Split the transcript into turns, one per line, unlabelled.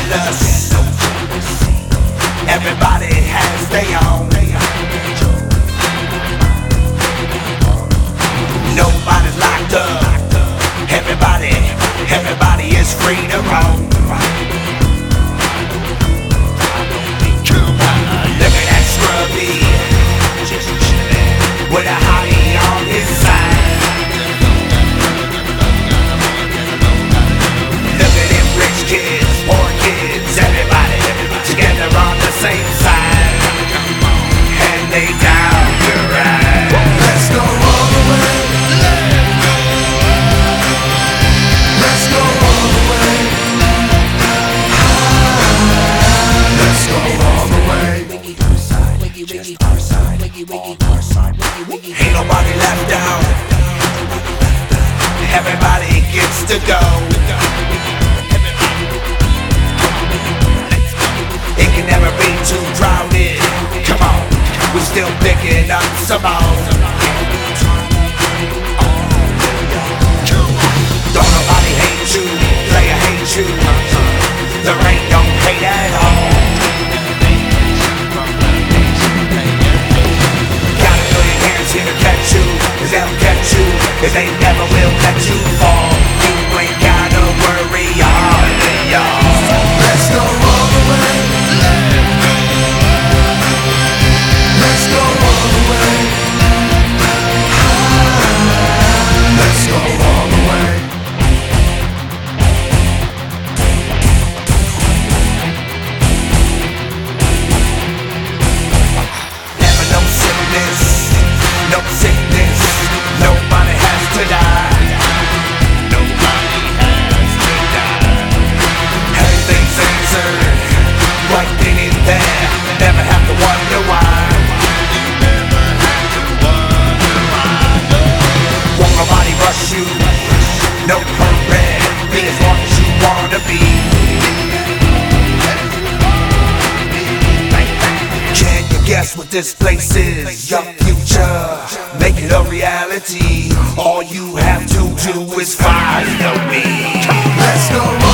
jealous. Everybody has their own. Nobody's locked up. Everybody is free to roam. Look at that scrubby with a hottie on his side. Look at them rich kids, poor kids, everybody together on the same side. And they down to ride.
Let's go all the way. Let's go all the way. Let's go all the way.
Just our side, on our side. Ain't nobody left out. Everybody gets to go. It can never be too crowded. Come on, we're still picking up some more. Don't nobody hate you, player hate you. There ain't no hate at all. Got a million hands here to catch you, 'cause they'll catch you, 'cause they never will let you fall. You ain't gotta worry, y'all.
Let's go all the way. Let's go all the way. Let's go all the way.
Never no sickness, no sickness. Nobody has to die. Nobody has to die. Everything's answered right then and there. Never have to wonder why. Won't nobody rush you. No hurry. Be as long as you wanna be. Can you guess what this place is? Your future, make it a reality. All you have to do is follow me.
Let's go